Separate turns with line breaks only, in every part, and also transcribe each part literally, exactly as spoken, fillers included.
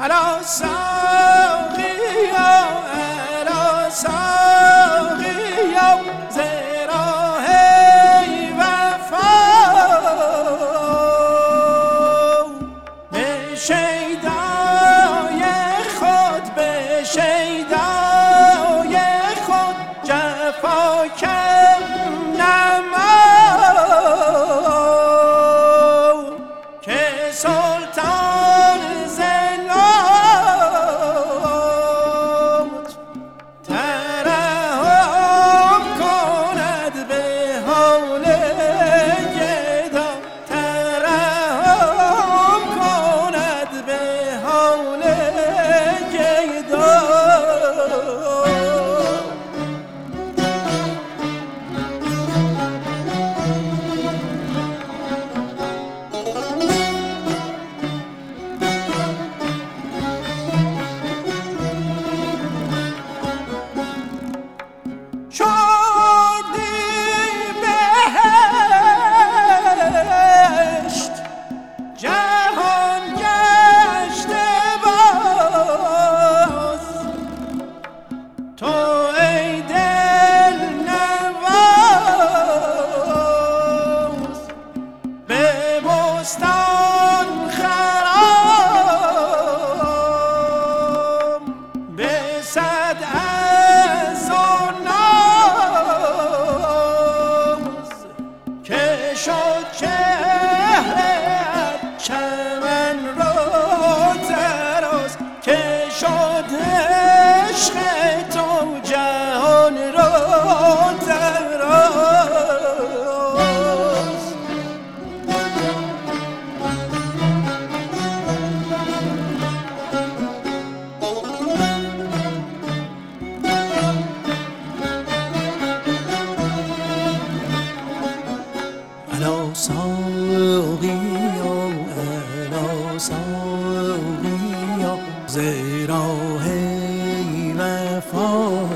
الا ساقیا الا ساقیا ز راه وفا به شیدای خود به شیدای خود جفا کن نما که سلطان زلات ترحم کند به حال گدا ترحم کند به حال گدا شدی بهشت جهان گشته باز تو ای دل نواز به بستان خرام به صد از که شد چهره‌ات چمن را تراز که شد عشق تو جهان را تراز الا ساقیا الا ساقیا ز راه وفا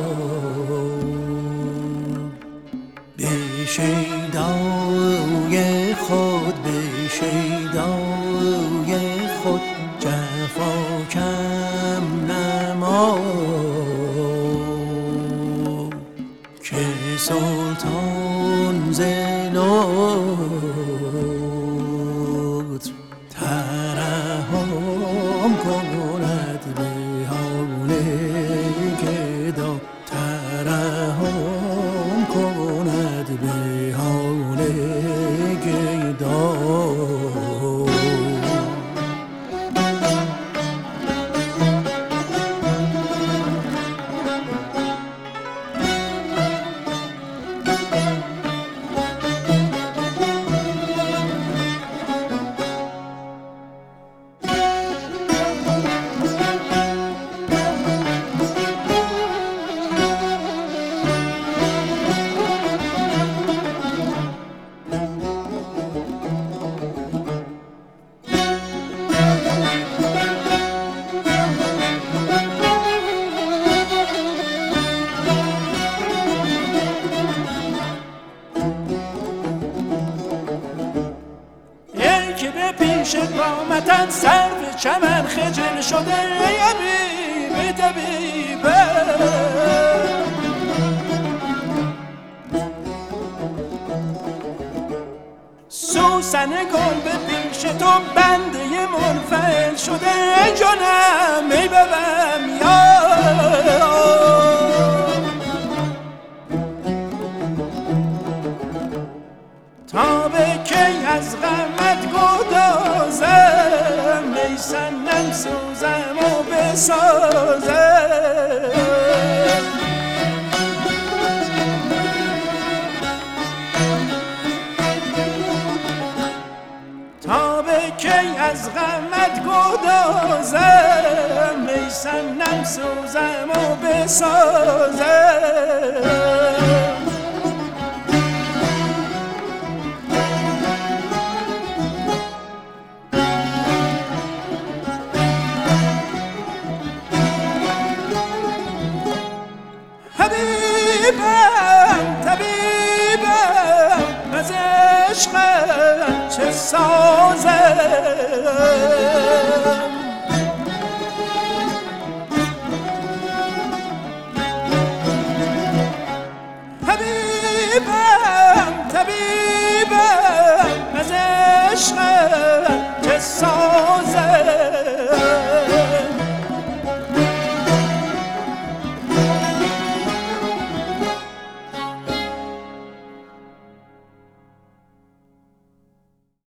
به شیدای خود به شیدای خود جفا کم نما که سلطان زلات ترحم کند به حال گدا ترحم کند به حال گدا که به پیش قامتت سرو چمن خجل شده ای حبیب طبیبه سوسن گل به پیش تو بنده منفعل شده ای جانم ای ببم یا تا به کی از غمت گدازم می سنم سوزم و بسازم تا به کی از غمت گدازم می سنم سوزم و بسازم طبیبم طبیبم از عشقت چه سازم به